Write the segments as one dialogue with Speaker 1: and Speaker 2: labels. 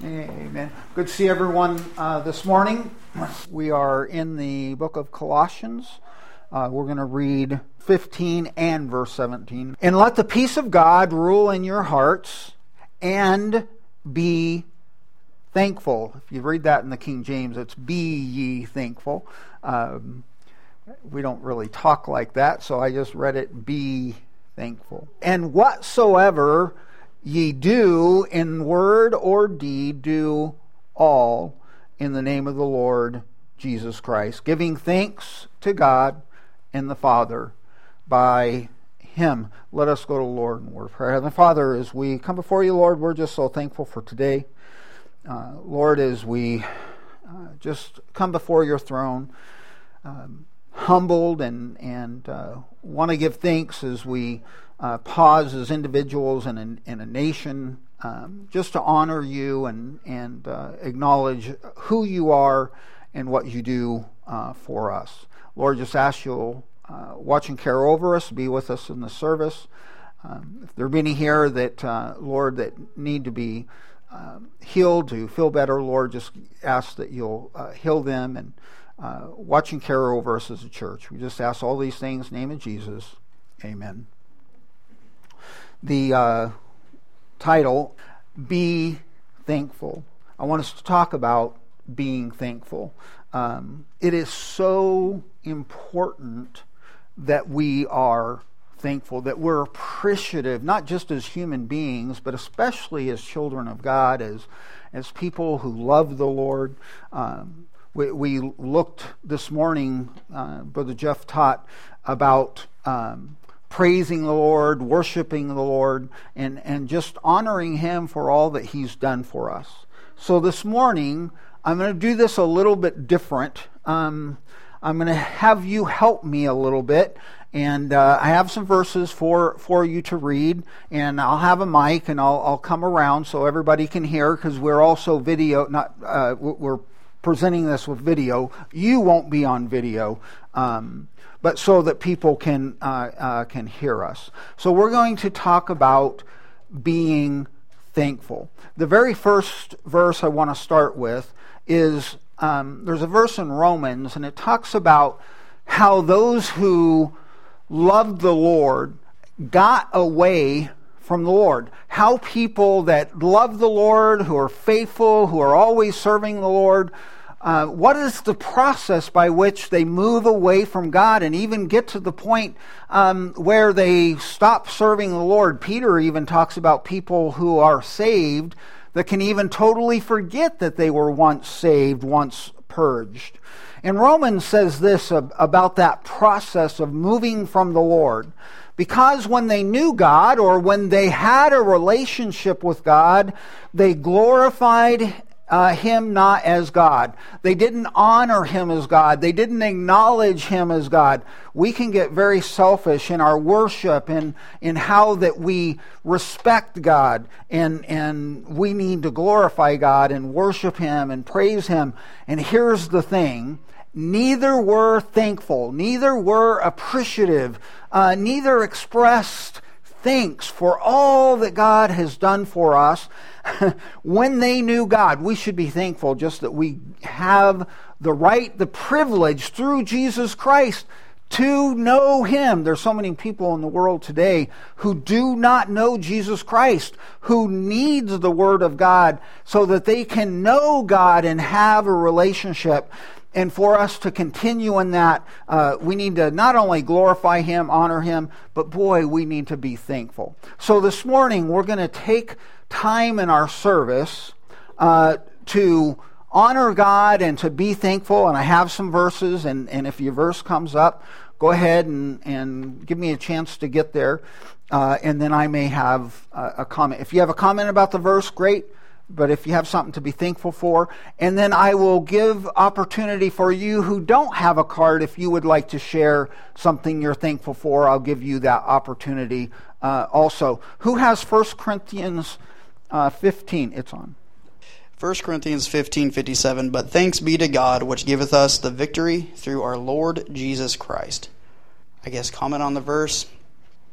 Speaker 1: Amen. Good to see everyone this morning. We are in the book of Colossians. We're going to read 15 and verse 17. And let the peace of God rule in your hearts and be thankful. If you read that in the King James, it's be ye thankful. We don't really talk like that, so I just read it, be thankful. And whatsoever ye do in word or deed, do all in the name of the Lord Jesus Christ, giving thanks to God and the Father by Him. Let us go to the Lord in word of prayer. Heavenly Father, as we come before you, Lord, we're just so thankful for today. Lord, as we just come before your throne, humbled and want to give thanks as we pause as individuals and in a nation, just to honor you and acknowledge who you are and what you do for us. Lord, just ask you'll watch and care over us, be with us in the service. If there be any here that, Lord, that need to be healed, to feel better, Lord, just ask that you'll heal them and watch and care over us as a church. We just ask all these things in the name of Jesus. Amen. The title, Be Thankful. I want us to talk about being thankful. It is so important that we are thankful, that we're appreciative, not just as human beings, but especially as children of God, as people who love the Lord. We looked this morning, Brother Jeff taught about praising the Lord, worshiping the Lord, and just honoring Him for all that He's done for us. So this morning, I'm going to do this a little bit different. I'm going to have you help me a little bit, and I have some verses for you to read, and I'll have a mic, and I'll come around so everybody can hear, because we're also video, we're presenting this with video. You won't be on video, but so that people can hear us. So we're going to talk about being thankful. The very first verse I want to start with is, there's a verse in Romans, and it talks about how those who loved the Lord got away from the Lord. How people that love the Lord, who are faithful, who are always serving the Lord, what is the process by which they move away from God and even get to the point where they stop serving the Lord? Peter even talks about people who are saved that can even totally forget that they were once saved, once purged. And Romans says this about that process of moving from the Lord. Because when they knew God, or when they had a relationship with God, they glorified Him not as God. They didn't honor Him as God. They didn't acknowledge Him as God. We can get very selfish in our worship and in how that we respect God, and we need to glorify God and worship Him and praise Him. And here's the thing: neither were thankful, neither were appreciative, neither expressed thanks for all that God has done for us. When they knew God, we should be thankful just that we have the right, the privilege through Jesus Christ to know Him. There's so many people in the world today who do not know Jesus Christ, who needs the Word of God so that they can know God and have a relationship. And for us to continue in that, we need to not only glorify Him, honor Him, but boy, we need to be thankful. So this morning, we're going to take time in our service to honor God and to be thankful. And I have some verses, and if your verse comes up, go ahead and give me a chance to get there. And then I may have a comment. If you have a comment about the verse, great. But if you have something to be thankful for, and then I will give opportunity for you who don't have a card, if you would like to share something you're thankful for, I'll give you that opportunity also. Who has 1 Corinthians 15? It's on.
Speaker 2: 1 Corinthians 15:57, but thanks be to God, which giveth us the victory through our Lord Jesus Christ. I guess comment on the verse.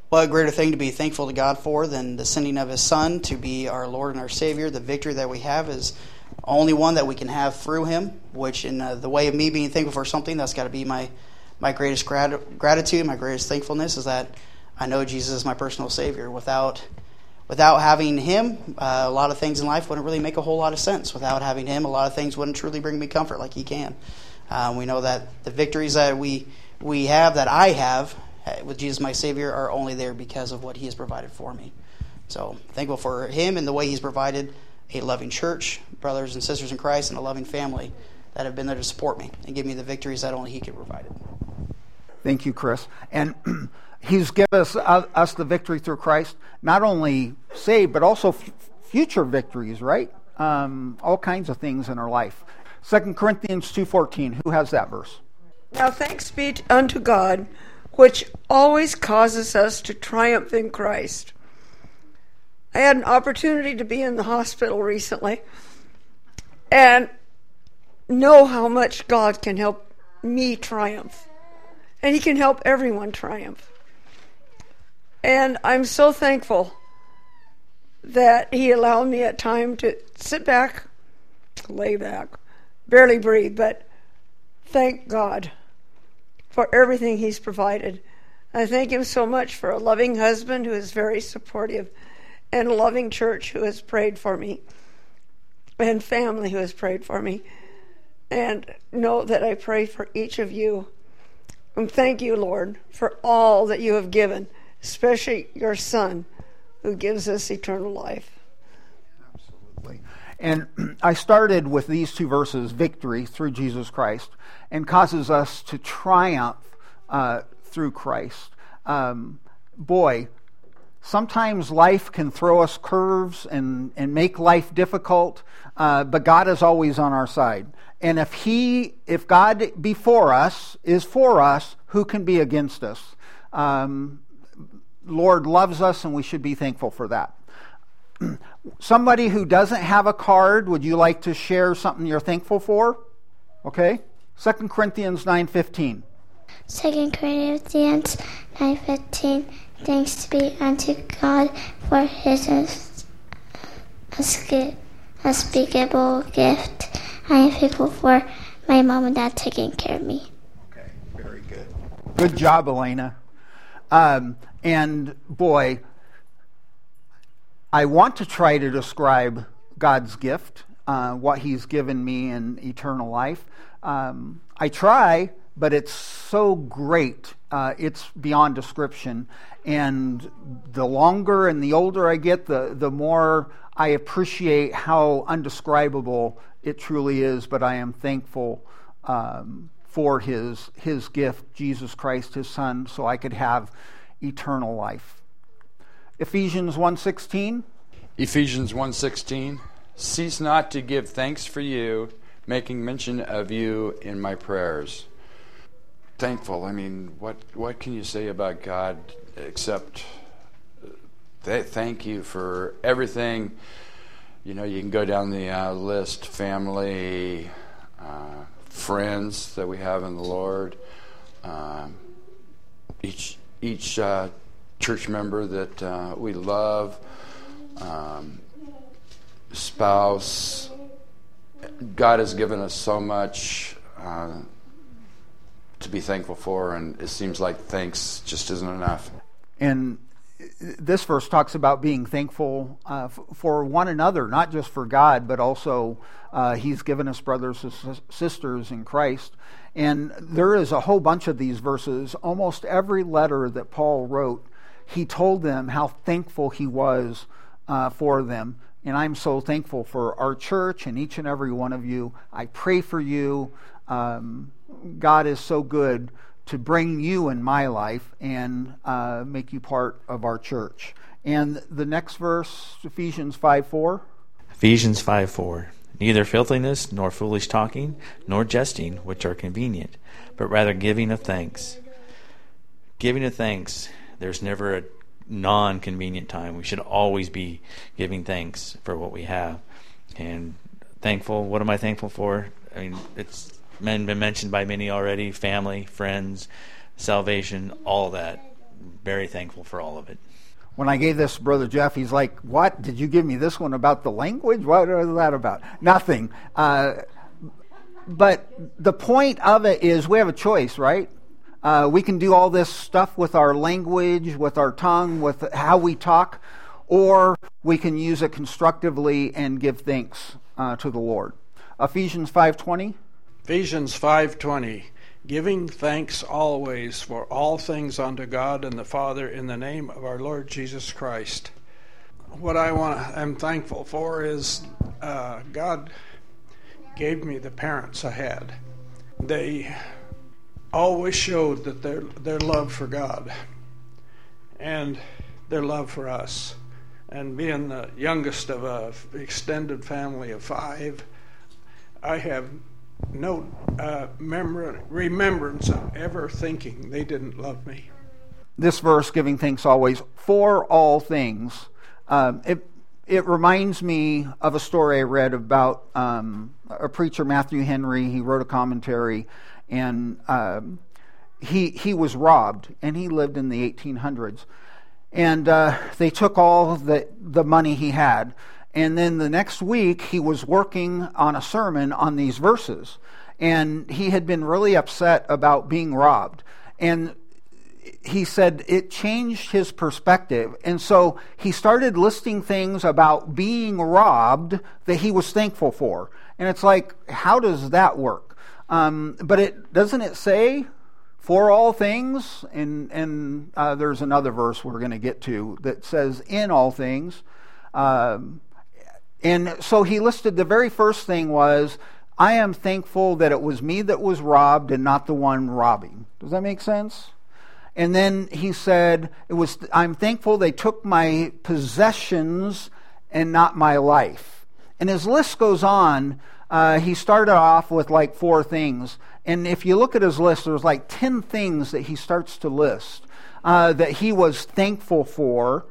Speaker 2: What greater thing to be thankful to God for than the sending of His Son to be our Lord and our Savior? The victory that we have is only one that we can have through Him, which in the way of me being thankful for something, that's got to be my greatest gratitude, my greatest thankfulness, is that I know Jesus is my personal Savior. Without having Him, a lot of things in life wouldn't really make a whole lot of sense. Without having Him, a lot of things wouldn't truly bring me comfort like He can. We know that the victories that we have, that I have with Jesus my Savior, are only there because of what He has provided for me. So thankful for Him and the way He's provided a loving church, brothers and sisters in Christ, and a loving family that have been there to support me and give me the victories that only He could provide.
Speaker 1: Thank you, Chris. And He's given us the victory through Christ, not only saved, but also future victories, right? All kinds of things in our life. 2 Corinthians 2:14, who has that verse?
Speaker 3: Now thanks be unto God, which always causes us to triumph in Christ. I had an opportunity to be in the hospital recently and know how much God can help me triumph. And He can help everyone triumph. And I'm so thankful that He allowed me at time to sit back, lay back, barely breathe, but thank God for everything He's provided. I thank Him so much for a loving husband who is very supportive, and a loving church who has prayed for me, and family who has prayed for me. And know that I pray for each of you. And thank you, Lord, for all that you have given, especially your Son, who gives us eternal life.
Speaker 1: Absolutely. And I started with these two verses, victory through Jesus Christ, and causes us to triumph through Christ. Sometimes life can throw us curves and make life difficult, but God is always on our side. And if God be for us, is for us, who can be against us? Lord loves us, and we should be thankful for that. Somebody who doesn't have a card, would you like to share something you're thankful for? Okay. 2 Corinthians 9:15.
Speaker 4: 2 Corinthians 9:15. Thanks be unto God for His unspeakable gift. I am thankful for my mom and dad taking care of me.
Speaker 1: Okay, very good. Good job, Elena. And boy, I want to try to describe God's gift, what He's given me in eternal life. I try, but it's so great. It's beyond description. And the longer and the older I get, the more I appreciate how undescribable it truly is. But I am thankful for His gift, Jesus Christ, His Son, so I could have eternal life. Ephesians 1:16.
Speaker 5: Ephesians 1:16. Cease not to give thanks for you, making mention of you in my prayers. Thankful. I mean, what can you say about God except thank you for everything? You know, you can go down the list: family, friends that we have in the Lord, each church member that we love, spouse. God has given us so much to be thankful for, and it seems like thanks just isn't enough.
Speaker 1: And this verse talks about being thankful for one another, not just for God, but also He's given us brothers and sisters in Christ. And there is a whole bunch of these verses. Almost every letter that Paul wrote, he told them how thankful he was for them. And I'm so thankful for our church and each and every one of you. I pray for you. God is so good to bring you in my life and make you part of our church. And the next verse, Ephesians 5:4.
Speaker 6: Ephesians 5:4. Neither filthiness, nor foolish talking, nor jesting, which are convenient, but rather giving of thanks. Giving of thanks. There's never a non-convenient time. We should always be giving thanks for what we have. And thankful, what am I thankful for? I mean, it's been mentioned by many already: family, friends, salvation, all that. very thankful for all of it.
Speaker 1: When I gave this to Brother Jeff, he's like, what? Did you give me this one about the language? What was that about? Nothing. But the point of it is we have a choice, right? We can do all this stuff with our language, with our tongue, with how we talk, or we can use it constructively and give thanks to the Lord. Ephesians 5:20.
Speaker 7: Ephesians 5:20. Giving thanks always for all things unto God and the Father in the name of our Lord Jesus Christ. What I'm thankful for is God gave me the parents I had. They always showed that their love for God and their love for us. And being the youngest of an extended family of 5, I have no remembrance of ever thinking they didn't love me.
Speaker 1: This verse, giving thanks always for all things, it reminds me of a story I read about a preacher, Matthew Henry. He wrote a commentary, and he was robbed, and he lived in the 1800s. And they took all the money he had. And then the next week, he was working on a sermon on these verses. And he had been really upset about being robbed. And he said it changed his perspective. And so he started listing things about being robbed that he was thankful for. And it's like, how does that work? But doesn't it say for all things? And there's another verse we're going to get to that says in all things. And so he listed the very first thing was, I am thankful that it was me that was robbed and not the one robbing. Does that make sense? And then he said, I'm thankful they took my possessions and not my life. And his list goes on. He started off with like 4 things. And if you look at his list, there's like 10 things that he starts to list that he was thankful for.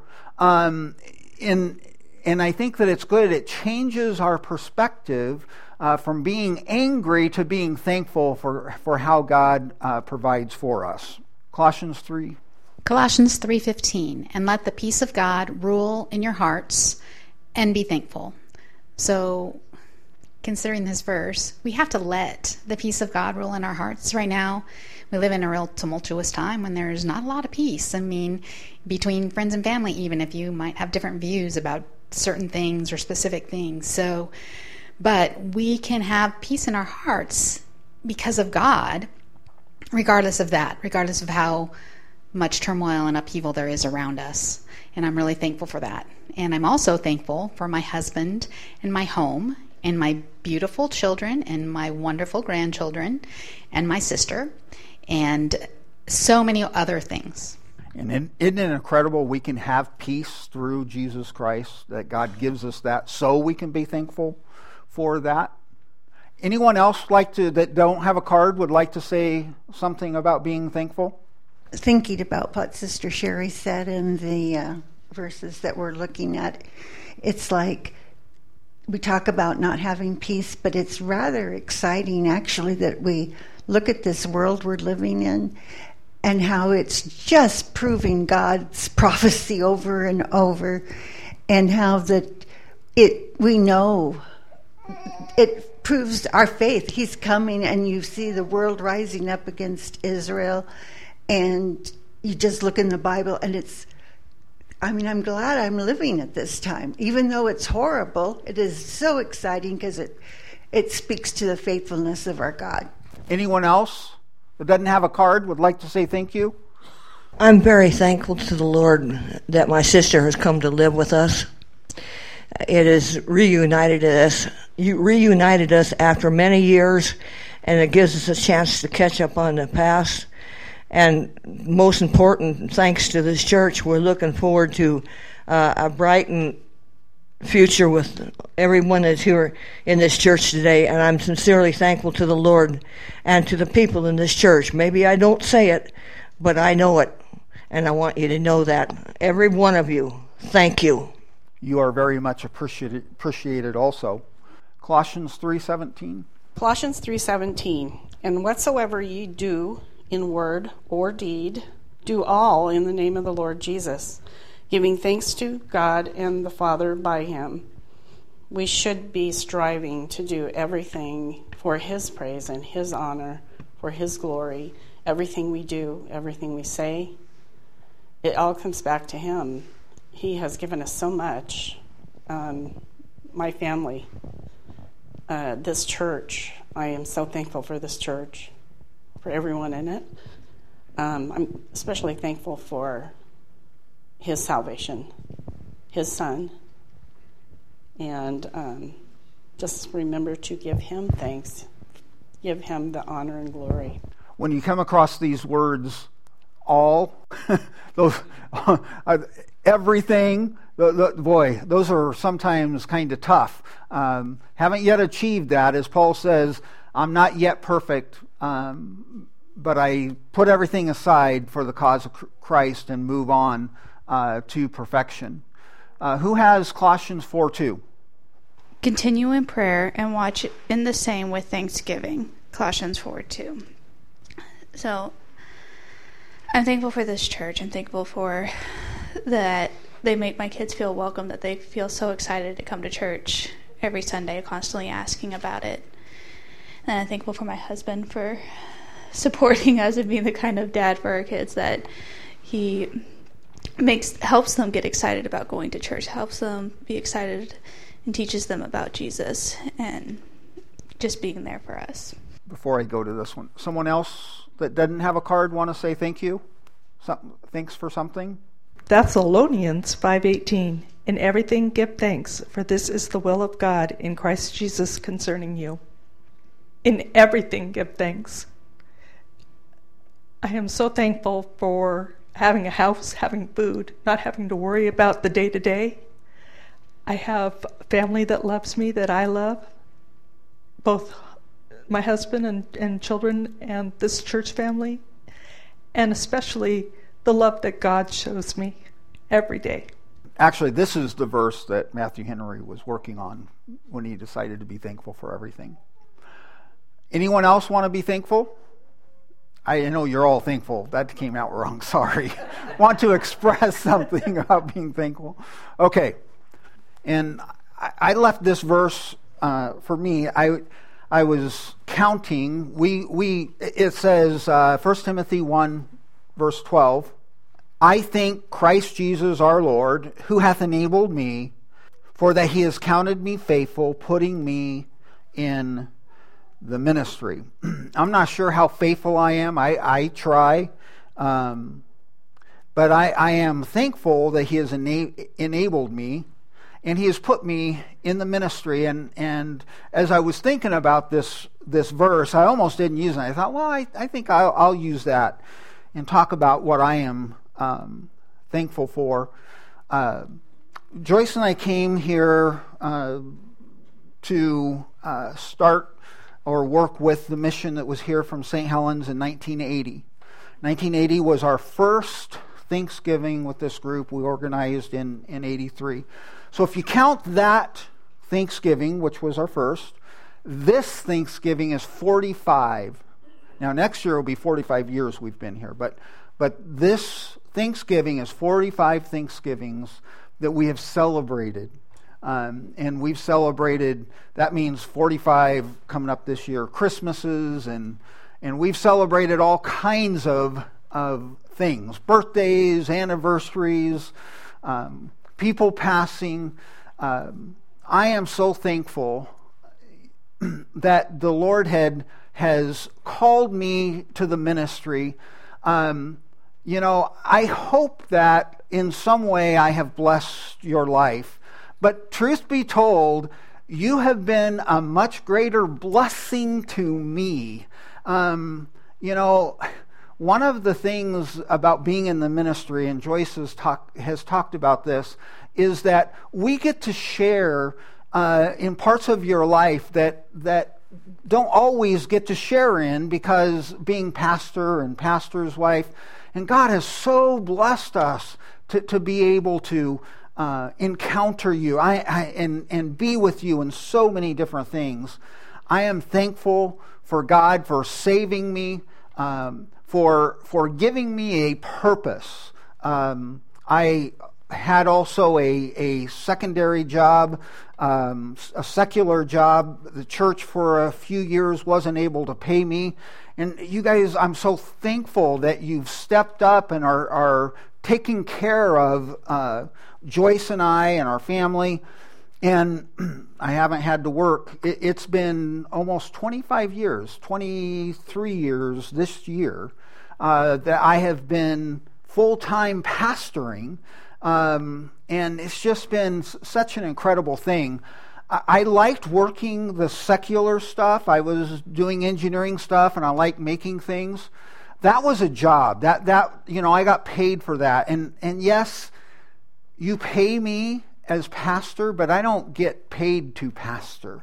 Speaker 1: And I think that it's good. It changes our perspective from being angry to being thankful for how God provides for us. Colossians 3.
Speaker 8: Colossians 3:15. And let the peace of God rule in your hearts and be thankful. So, considering this verse, we have to let the peace of God rule in our hearts. Right now, we live in a real tumultuous time when there's not a lot of peace. I mean, between friends and family, even if you might have different views about certain things or specific things. But we can have peace in our hearts because of God, regardless of that, regardless of how much turmoil and upheaval there is around us. And I'm really thankful for that. And I'm also thankful for my husband and my home and my beautiful children and my wonderful grandchildren and my sister and so many other things.
Speaker 1: And isn't it incredible we can have peace through Jesus Christ, that God gives us that so we can be thankful for that? Anyone else that don't have a card would like to say something about being thankful?
Speaker 9: Thinking about what Sister Sherry said in the verses that we're looking at, it's like we talk about not having peace, but it's rather exciting actually that we look at this world we're living in and how it's just proving God's prophecy over and over, and how that we know it proves our faith. He's coming, and you see the world rising up against Israel, and you just look in the Bible, and I'm glad I'm living at this time. Even though it's horrible, it is so exciting because it speaks to the faithfulness of our God.
Speaker 1: Anyone else that doesn't have a card would like to say thank you?
Speaker 10: I'm very thankful to the Lord that my sister has come to live with us. It has reunited us after many years, and it gives us a chance to catch up on the past. And most important, thanks to this church, we're looking forward to a bright future with everyone that's here in this church today. And I'm sincerely thankful to the Lord and to the people in this church. Maybe I don't say it, but I know it. And I want you to know that. Every one of you, thank you.
Speaker 1: You are very much appreciated also. Colossians 3:17.
Speaker 11: Colossians 3:17. And whatsoever ye do in word or deed, Do all in the name of the Lord Jesus, giving thanks to God and the Father by him. We should be striving to do everything for his praise and his honor, for his glory. Everything we do, everything we say, it all comes back to him. He has given us so much. My family, this church, I am so thankful for this church, for everyone in it. I'm especially thankful for his salvation, his son, and just remember to give him thanks, give him the honor and glory.
Speaker 1: When you come across these words, all, those, everything, boy, those are sometimes kind of tough. Haven't yet achieved that, as Paul says, I'm not yet perfect, but I put everything aside for the cause of Christ and move on to perfection. Who has Colossians 4:2?
Speaker 12: Continue in prayer and watch in the same with thanksgiving. Colossians 4:2. So I'm thankful for this church. I'm thankful for that they make my kids feel welcome, that they feel so excited to come to church every Sunday, constantly asking about it. And I'm thankful for my husband for supporting us and being the kind of dad for our kids that he helps them get excited about going to church, helps them be excited and teaches them about Jesus and just being there for us.
Speaker 1: Before I go to this one, someone else that doesn't have a card want to say thank you? Thanks for something?
Speaker 13: Thessalonians 5:18. In everything give thanks, for this is the will of God in Christ Jesus concerning you. In everything give thanks. I am so thankful for having a house, having food, not having to worry about the day-to-day. I have family that loves me, that I love, both my husband and children and this church family, and especially the love that God shows me every day.
Speaker 1: Actually, this is the verse that Matthew Henry was working on when he decided to be thankful for everything. Anyone else want to be thankful? I know you're all thankful. That came out wrong, sorry. Want to express something about being thankful? Okay. And I left this verse, for me, I was counting. It says, 1 Timothy 1, verse 12, I thank Christ Jesus our Lord, who hath enabled me, for that he has counted me faithful, putting me in the ministry. I'm not sure how faithful I am. I try. But I am thankful that he has enabled me, and he has put me in the ministry. And as I was thinking about this verse, I almost didn't use it. I thought, well, I think I'll use that and talk about what I am thankful for. Joyce and I came here to start or work with the mission that was here from St. Helens in 1980. 1980 was our first Thanksgiving with this group. We organized in 83. So if you count that Thanksgiving, which was our first, this Thanksgiving is 45. Now next year will be 45 years we've been here, but this Thanksgiving is 45 Thanksgivings that we have celebrated. And we've celebrated, that means 45 coming up this year, Christmases, and we've celebrated all kinds of things, birthdays, anniversaries, people passing. I am so thankful that the Lord has called me to the ministry. I hope that in some way I have blessed your life. But truth be told, you have been a much greater blessing to me. One of the things about being in the ministry, and Joyce has talked about this, is that we get to share in parts of your life that don't always get to share in, because being pastor and pastor's wife, and God has so blessed us to be able to encounter you and be with you in so many different things. I am thankful for God for saving me, for giving me a purpose. I had also a secondary job, a secular job. The church for a few years wasn't able to pay me. And you guys, I'm so thankful that you've stepped up and are taking care of Joyce and I and our family. And I haven't had to work. It's been almost 25 years, 23 years this year, that I have been full-time pastoring. And it's just been such an incredible thing. I liked working the secular stuff. I was doing engineering stuff, and I liked making things. That was a job. That I got paid for that. And yes, you pay me as pastor, but I don't get paid to pastor.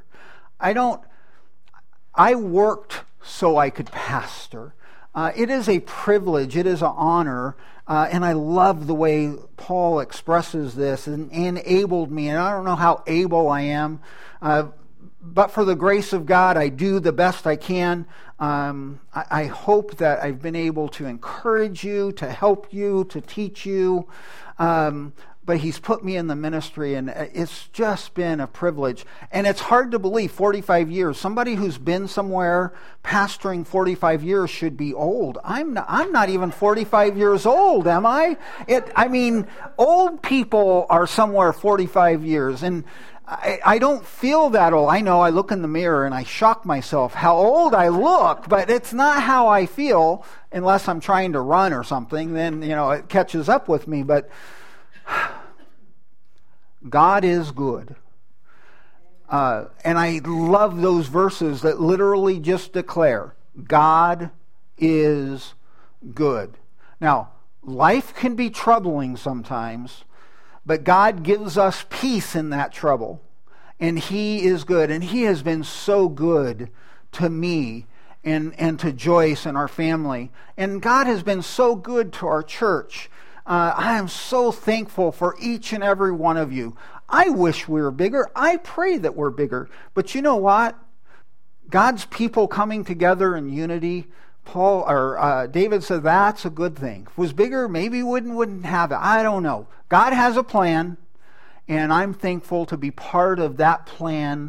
Speaker 1: I worked so I could pastor. It is a privilege. It is an honor. And I love the way Paul expresses this and enabled me. And I don't know how able I am, but for the grace of God, I do the best I can. I hope that I've been able to encourage you, to help you, to teach you. But he's put me in the ministry, and it's just been a privilege. And it's hard to believe, 45 years. Somebody who's been somewhere pastoring 45 years should be old. I'm not even 45 years old, am I? Old people are somewhere 45 years, and I don't feel that old. I know I look in the mirror and I shock myself how old I look, but it's not how I feel unless I'm trying to run or something. Then, it catches up with me, but God is good. And I love those verses that literally just declare, God is good. Now, life can be troubling sometimes, but God gives us peace in that trouble. And He is good. And He has been so good to me and to Joyce and our family. And God has been so good to our church. I am so thankful for each and every one of you. I wish we were bigger. I pray that we're bigger. But you know what? God's people coming together in unity, David said that's a good thing. If it was bigger, maybe wouldn't have it. I don't know. God has a plan, and I'm thankful to be part of that plan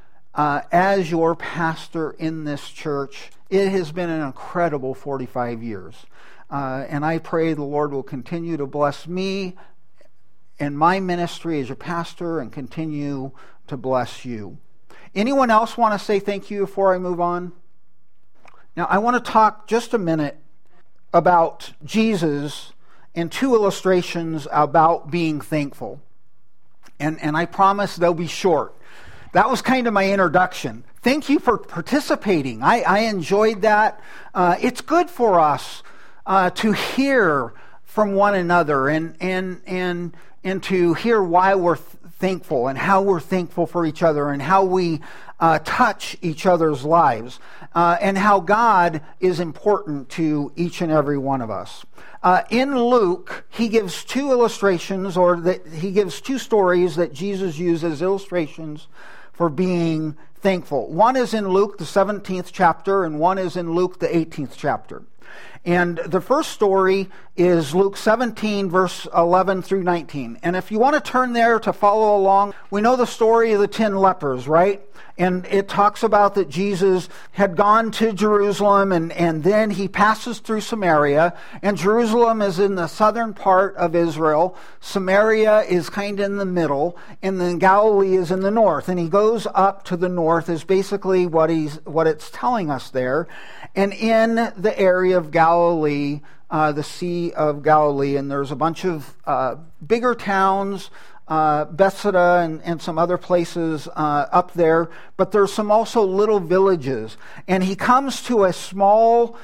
Speaker 1: as your pastor in this church. It has been an incredible 45 years. And I pray the Lord will continue to bless me and my ministry as your pastor and continue to bless you. Anyone else want to say thank you before I move on? Now, I want to talk just a minute about Jesus and two illustrations about being thankful. And I promise they'll be short. That was kind of my introduction. Thank you for participating. I enjoyed that. It's good for us to hear from one another and to hear why we're thankful and how we're thankful for each other and how we touch each other's lives and how God is important to each and every one of us. In Luke, he gives two illustrations, he gives two stories that Jesus uses illustrations for being thankful. One is in Luke, the 17th chapter, and one is in Luke, the 18th chapter. And the first story is Luke 17, verse 11 through 19. And if you want to turn there to follow along, we know the story of the 10 lepers, right? And it talks about that Jesus had gone to Jerusalem, and then he passes through Samaria. And Jerusalem is in the southern part of Israel. Samaria is kind of in the middle. And then Galilee is in the north. And he goes up to the north is basically what it's telling us there. And in the area of Galilee, the Sea of Galilee, and there's a bunch of bigger towns, Bethsaida and some other places up there, but there's some also little villages. And he comes to a small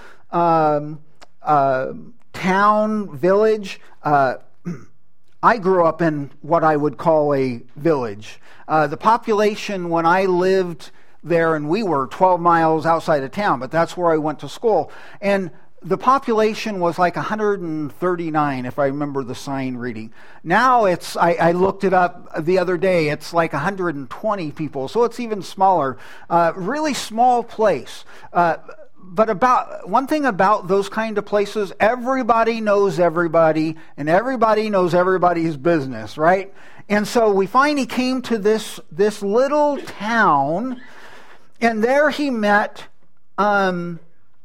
Speaker 1: town, village. I grew up in what I would call a village. The population when I lived there, and we were 12 miles outside of town, but that's where I went to school. And the population was like 139, if I remember the sign reading. Now I looked it up the other day, it's like 120 people, so it's even smaller. Really small place. about one thing about those kind of places, everybody knows everybody, and everybody knows everybody's business, right? And so we find he came to this little town, and there he met 10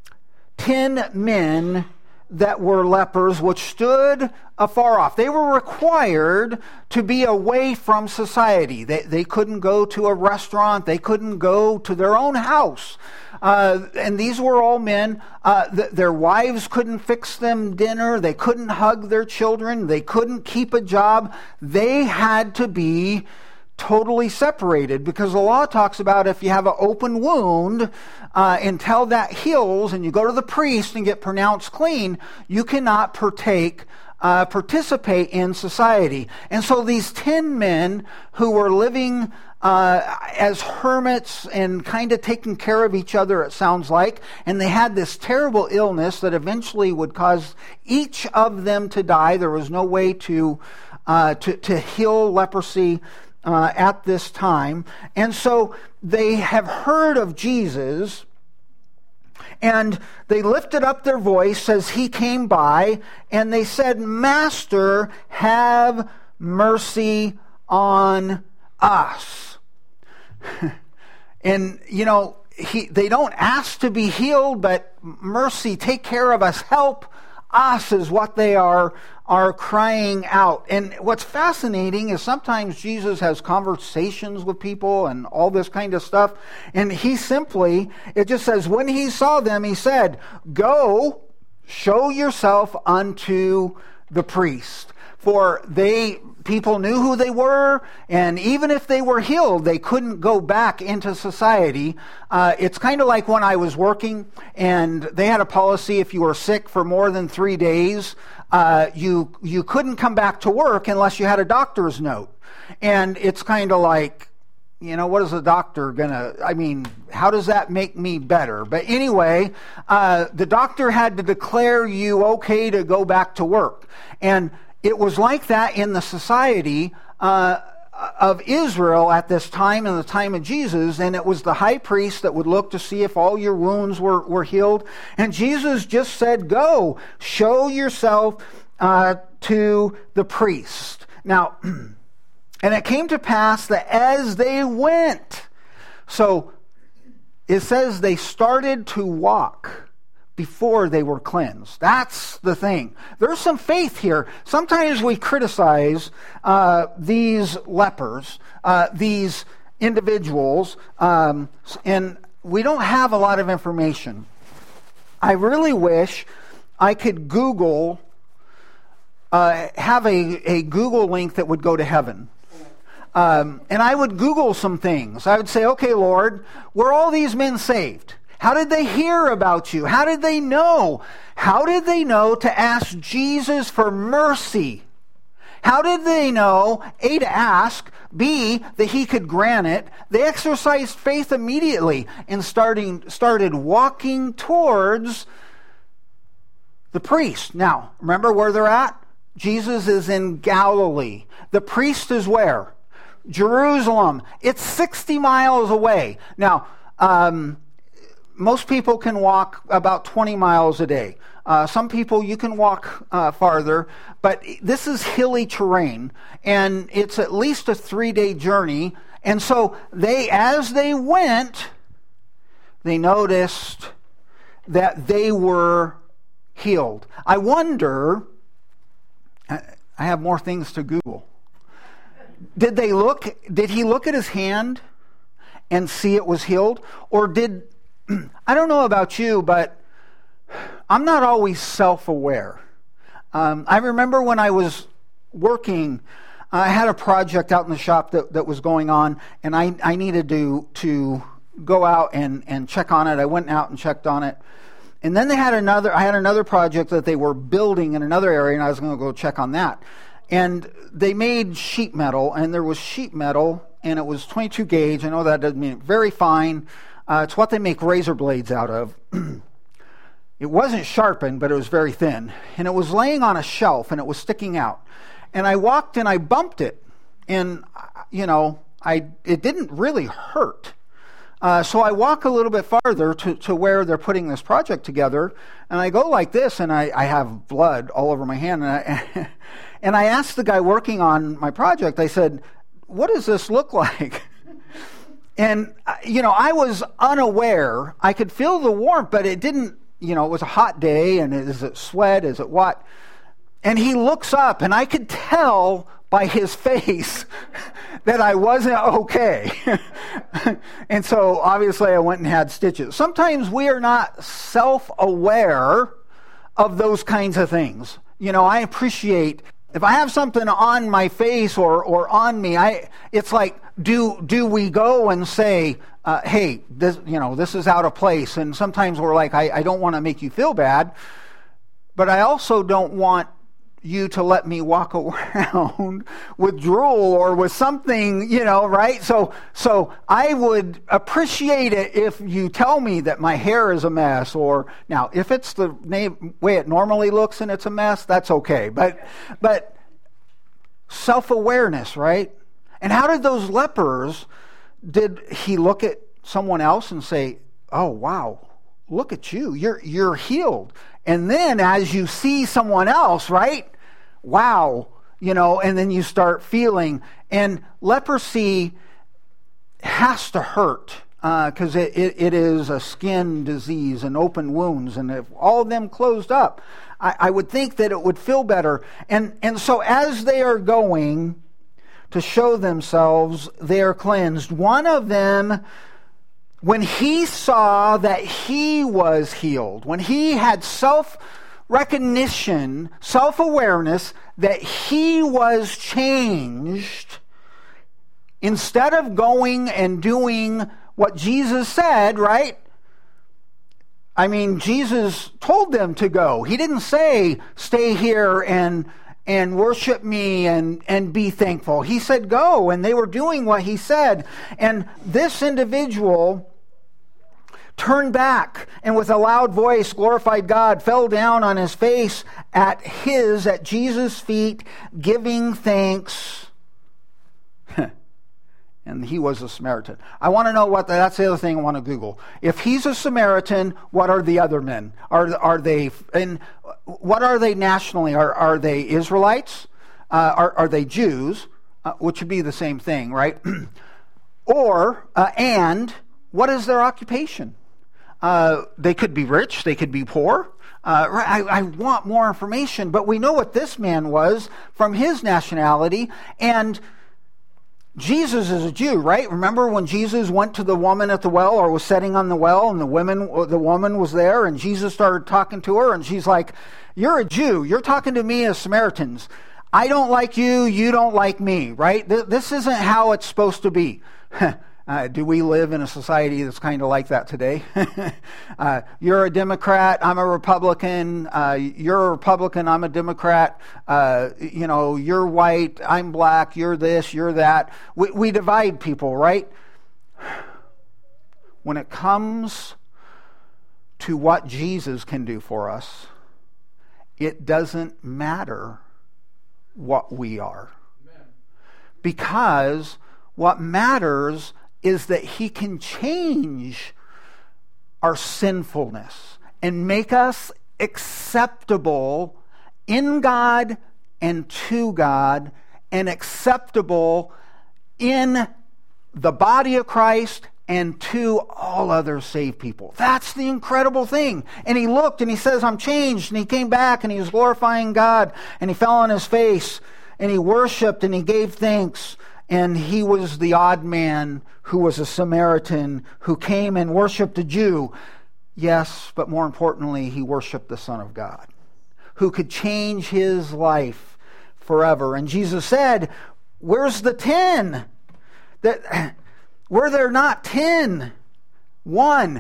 Speaker 1: men that were lepers, which stood afar off. They were required to be away from society. They couldn't go to a restaurant. They couldn't go to their own house. And these were all men. Their wives couldn't fix them dinner. They couldn't hug their children. They couldn't keep a job. They had to be totally separated, because the law talks about if you have an open wound, until that heals and you go to the priest and get pronounced clean, you cannot participate in society. And so these 10 men who were living as hermits and kind of taking care of each other, it sounds like, and they had this terrible illness that eventually would cause each of them to die. There was no way to heal leprosy at this time. And so they have heard of Jesus, and they lifted up their voice as he came by, and they said, "Master, have mercy on us." And, they don't ask to be healed, but mercy, take care of us, help us is what they are crying out. And what's fascinating is sometimes Jesus has conversations with people and all this kind of stuff, and it just says, when he saw them, he said, "Go, show yourself unto the priest." For people knew who they were, and even if they were healed, they couldn't go back into society. It's kind of like when I was working, and they had a policy: if you were sick for more than 3 days, you couldn't come back to work unless you had a doctor's note. And it's kind of like, what is a doctor how does that make me better? But anyway, the doctor had to declare you okay to go back to work. And it was like that in the society of Israel at this time, in the time of Jesus, and it was the high priest that would look to see if all your wounds were healed. And Jesus just said, "Go, show yourself to the priest." Now, and it came to pass that as they went, so it says they started to walk before they were cleansed. That's the thing. There's some faith here. Sometimes we criticize these lepers, these individuals, and we don't have a lot of information. I really wish I could have a Google link that would go to heaven. And I would Google some things. I would say, "Okay, Lord, were all these men saved? How did they hear about you? How did they know? How did they know to ask Jesus for mercy? How did they know, A, to ask, B, that he could grant it?" They exercised faith immediately and started walking towards the priest. Now, remember where they're at? Jesus is in Galilee. The priest is where? Jerusalem. It's 60 miles away. Now, most people can walk about 20 miles a day. Some people, you can walk farther, but this is hilly terrain, and it's at least a 3-day journey. And so as they went, they noticed that they were healed. I wonder, I have more things to Google. Did he look at his hand and see it was healed? Or I don't know about you, but I'm not always self-aware. I remember when I was working, I had a project out in the shop that was going on, and I needed to go out and check on it. I went out and checked on it. And then I had another project that they were building in another area, and I was going to go check on that. And they made sheet metal, and there was sheet metal, and it was 22 gauge. I know that doesn't mean very fine. It's what they make razor blades out of. It wasn't sharpened, but it was very thin. And it was laying on a shelf, and it was sticking out. And I walked and I bumped it. And, it didn't really hurt. So I walk a little bit farther to where they're putting this project together, and I go like this, and I have blood all over my hand. And I asked the guy working on my project, I said, what does this look like? And, I was unaware. I could feel the warmth, but it didn't, it was a hot day, and is it sweat? Is it what? And he looks up, and I could tell by his face that I wasn't okay. And so obviously I went and had stitches. Sometimes we are not self-aware of those kinds of things. I appreciate if I have something on my face or on me, it's like, do we go and say, hey, this is out of place? And sometimes we're like, I don't want to make you feel bad, but I also don't want you to let me walk around with drool or with something, right? So I would appreciate it if you tell me that my hair is a mess, or now if it's the way it normally looks and it's a mess, that's okay. But self-awareness, right? And how did those lepers, did he look at someone else and say, oh, wow, look at you, you're healed? And then as you see someone else, right? Wow, and then you start feeling. And leprosy has to hurt because it is a skin disease and open wounds. And if all of them closed up, I would think that it would feel better. And so as they are going to show themselves, they are cleansed. One of them, when he saw that he was healed, when he had self-recognition, self-awareness that he was changed, instead of going and doing what Jesus said, right? I mean, Jesus told them to go. He didn't say, stay here and worship me and be thankful. He said, go. And they were doing what he said. And this individual turned back and with a loud voice glorified God, fell down on his face at Jesus' feet, giving thanks. And he was a Samaritan. I want to know that's the other thing I want to Google. If he's a Samaritan, what are the other men? Are they, and what are they nationally? Are they Israelites? Are they Jews? Which would be the same thing, right? And what is their occupation? They could be rich, they could be poor. I want more information, but we know what this man was from his nationality, and Jesus is a Jew, right? Remember when Jesus went to the woman at the well, or was sitting on the well, and the woman was there, and Jesus started talking to her, and she's like, you're a Jew, you're talking to me as Samaritans. I don't like you, you don't like me, right? This isn't how it's supposed to be. Do we live in a society that's kind of like that today? You're a Democrat, I'm a Republican. You're a Republican, I'm a Democrat. You're white, I'm black, you're this, you're that. We divide people, right? When it comes to what Jesus can do for us, it doesn't matter what we are. Because what matters is that he can change our sinfulness and make us acceptable in God and to God, and acceptable in the body of Christ and to all other saved people. That's the incredible thing. And he looked and he says, I'm changed. And he came back and he was glorifying God, and he fell on his face and he worshiped and he gave thanks. And he was the odd man who was a Samaritan who came and worshiped a Jew. Yes, but more importantly, he worshiped the Son of God, who could change his life forever. And Jesus said, where's the 10? Were there not 10? 1.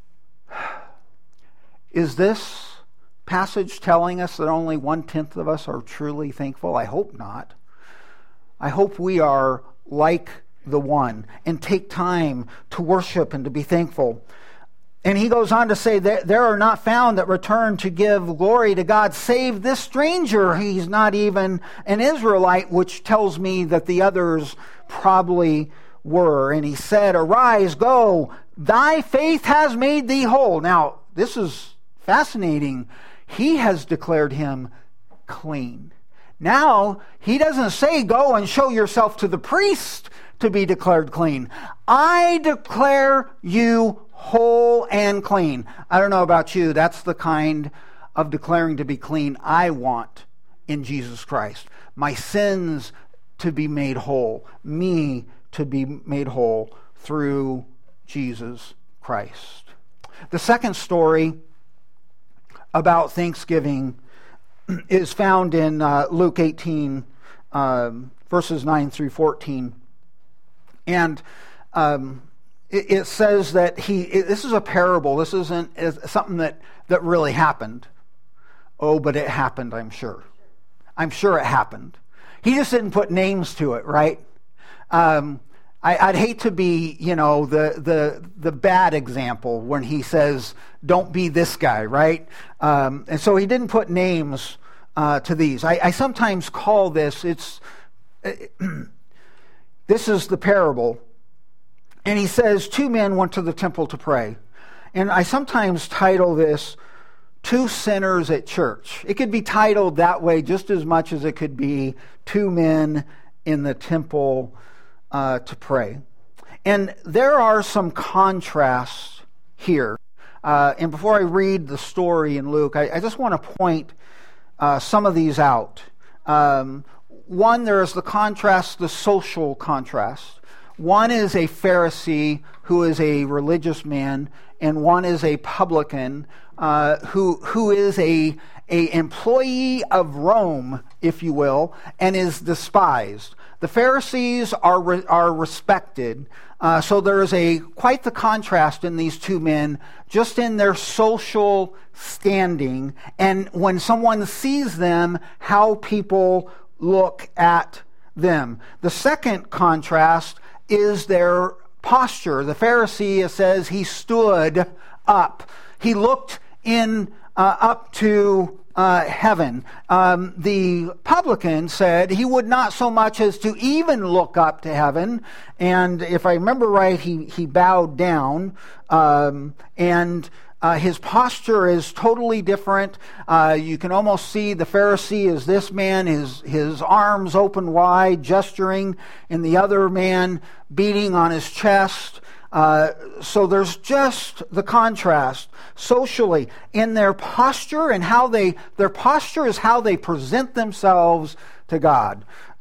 Speaker 1: Is this passage telling us that only 1/10 of us are truly thankful? I hope not. I hope we are like the one and take time to worship and to be thankful. And he goes on to say that there are not found that return to give glory to God save this stranger. He's not even an Israelite, which tells me that the others probably were. And he said, "Arise, go, thy faith has made thee whole." Now, this is fascinating. He has declared him clean. Now, he doesn't say, "Go and show yourself to the priest to be declared clean." I declare you whole and clean. I don't know about you. That's the kind of declaring to be clean I want in Jesus Christ. My sins to be made whole. Me to be made whole through Jesus Christ. The second story about Thanksgiving is found in Luke 18, verses 9 through 14. And it says that this is a parable. This isn't something that really happened. Oh, but it happened, I'm sure. I'm sure it happened. He just didn't put names to it, right? I'd hate to be, the bad example when he says, "Don't be this guy," right? And so he didn't put names to these. I sometimes call this, this is the parable. And he says, 2 men went to the temple to pray. And I sometimes title this, 2 sinners at church. It could be titled that way just as much as it could be 2 men in the temple to pray. And there are some contrasts here. And before I read the story in Luke, I just want to point some of these out. One, there is the contrast, the social contrast. One is a Pharisee who is a religious man, and one is a publican who is a employee of Rome, if you will, and is despised. The Pharisees are respected, so there is quite the contrast in these 2 men, just in their social standing, and when someone sees them, how people look at them. The second contrast is their posture. The Pharisee, it says, he stood up. He looked up to heaven. The publican said he would not so much as to even look up to heaven. And if I remember right, he bowed down. And his posture is totally different. You can almost see the Pharisee as this man, his arms open wide, gesturing, and the other man beating on his chest. So there's just the contrast socially in their posture and how their posture is how they present themselves to God.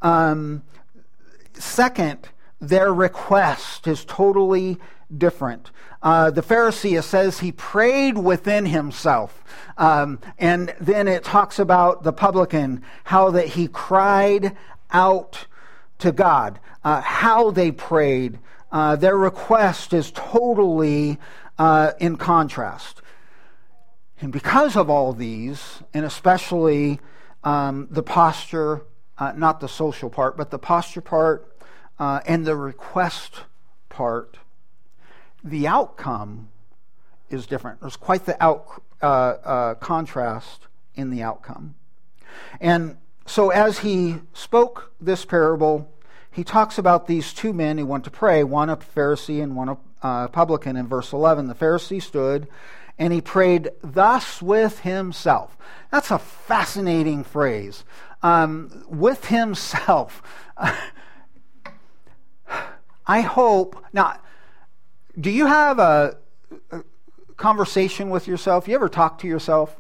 Speaker 1: Second, their request is totally different. The Pharisee, it says he prayed within himself. And then it talks about the publican, how that he cried out to God. How they prayed. Their request is totally in contrast. And because of all these, and especially the posture, not the social part, but the posture part and the request part, the outcome is different. There's quite the contrast in the outcome. And so as he spoke this parable, he talks about these 2 men who went to pray, one a Pharisee and one a publican. In verse 11, the Pharisee stood and he prayed thus with himself. That's a fascinating phrase. With himself. I hope... Now, do you have a conversation with yourself? You ever talk to yourself?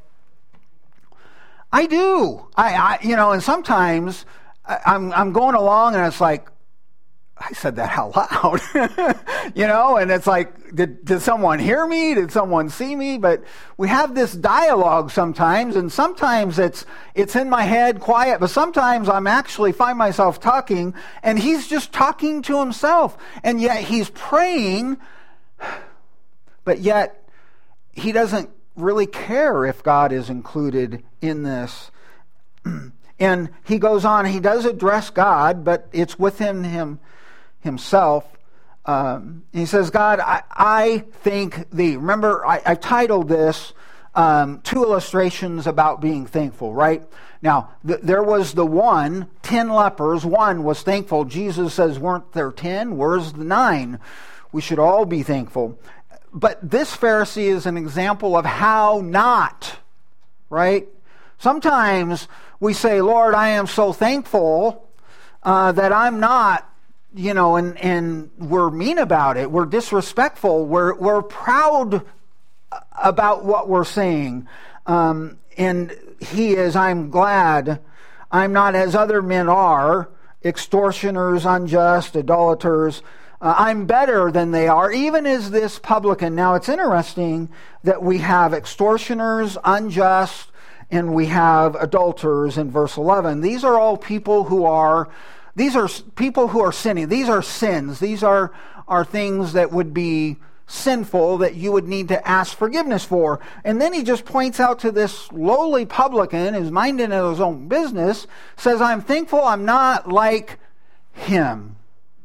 Speaker 1: I do. And sometimes I'm going along and it's like, I said that out loud, and it's like, did someone hear me? Did someone see me? But we have this dialogue sometimes, and sometimes it's in my head quiet, but sometimes I'm actually find myself talking, and he's just talking to himself, and yet he's praying, but yet he doesn't really care if God is included in this. And he goes on, he does address God, but it's within himself. He says, God, I thank thee. Remember, I titled this, two illustrations about being thankful, right? Now, there was the 10 lepers. One was thankful. Jesus says, weren't there 10? Where's the 9? We should all be thankful. But this Pharisee is an example of how not, right? Sometimes we say, Lord, I am so thankful that I'm not, and we're mean about it. We're disrespectful. We're proud about what we're saying. And he is, I'm glad I'm not as other men are, extortioners, unjust, idolaters. I'm better than they are, even as this publican. Now, it's interesting that we have extortioners, unjust, and we have adulterers in verse 11. These are all people who are sinning. These are sins. These are things that would be sinful that you would need to ask forgiveness for. And then he just points out to this lowly publican who's minding his own business, says, I'm thankful I'm not like him.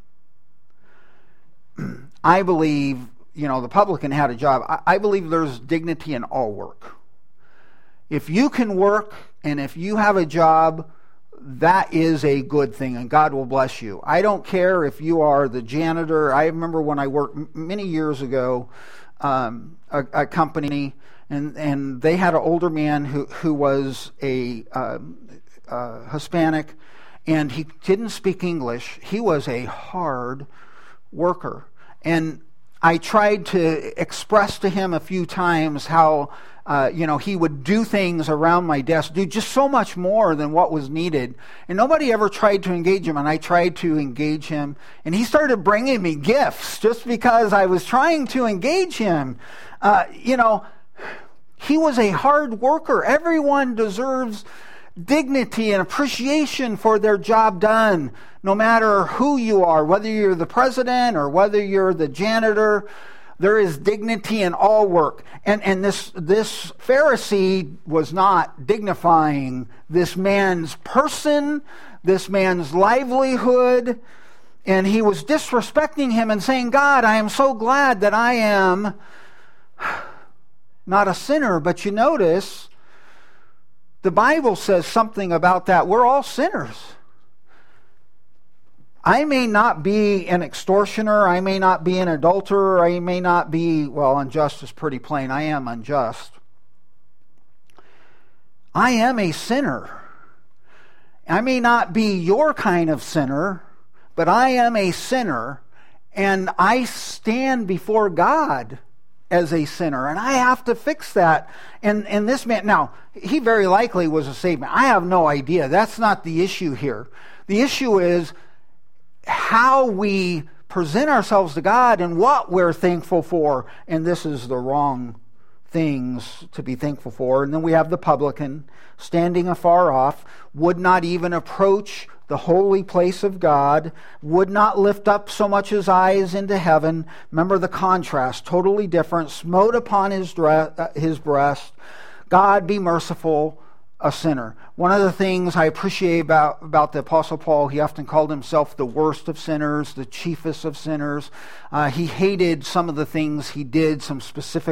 Speaker 1: I believe, the publican had a job. I believe there's dignity in all work. If you can work and if you have a job, that is a good thing, and God will bless you. I don't care if you are the janitor. I remember when I worked many years ago, a company, and they had an older man who was a Hispanic, and he didn't speak English. He was a hard worker, and I tried to express to him a few times how he would do things around my desk, do just so much more than what was needed. And nobody ever tried to engage him, and I tried to engage him. And he started bringing me gifts just because I was trying to engage him. He was a hard worker. Everyone deserves dignity and appreciation for their job done, no matter who you are, whether you're the president or whether you're the janitor. There is dignity in all work. And this Pharisee was not dignifying this man's person, this man's livelihood, and he was disrespecting him and saying, God, I am so glad that I am not a sinner. But you notice, the Bible says something about that. We're all sinners. I may not be an extortioner, I may not be an adulterer, I may not be, unjust is pretty plain, I am unjust. I am a sinner. I may not be your kind of sinner, but I am a sinner, and I stand before God as a sinner, and I have to fix that. And this man, now, he very likely was a saved man. I have no idea. That's not the issue here. The issue is how we present ourselves to God and what we're thankful for. And this is the wrong things to be thankful for. And then we have the publican standing afar off, would not even approach the holy place of God, would not lift up so much his eyes into heaven. Remember the contrast, totally different. Smote upon his breast, God be merciful, a sinner. One of the things I appreciate about the Apostle Paul, he often called himself the worst of sinners, the chiefest of sinners. He hated some of the things he did, some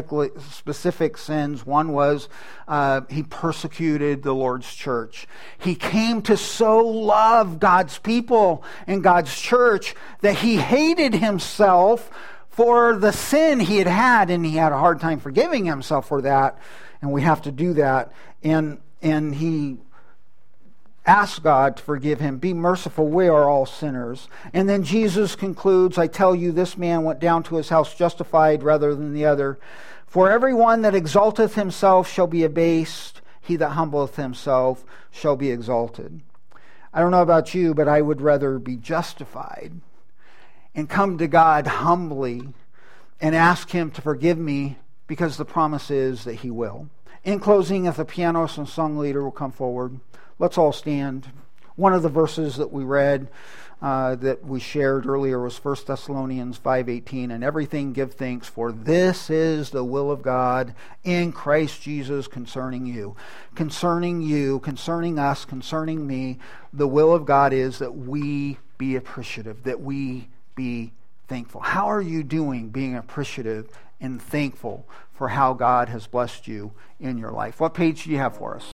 Speaker 1: specific sins. One was he persecuted the Lord's church. He came to so love God's people and God's church that he hated himself for the sin he had, and he had a hard time forgiving himself for that, and we have to do that. And he asked God to forgive him. Be merciful, we are all sinners. And then Jesus concludes, I tell you, this man went down to his house justified rather than the other. For everyone that exalteth himself shall be abased. He that humbleth himself shall be exalted. I don't know about you, but I would rather be justified and come to God humbly and ask him to forgive me, because the promise is that he will. In closing, if the pianist and song leader will come forward, let's all stand. One of the verses that we read, that we shared earlier, was 1 Thessalonians 5:18. And everything give thanks, for this is the will of God in Christ Jesus concerning you. Concerning you, concerning us, concerning me, the will of God is that we be appreciative, that we be thankful. How are you doing being appreciative and thankful for how God has blessed you in your life. What page do you have for us?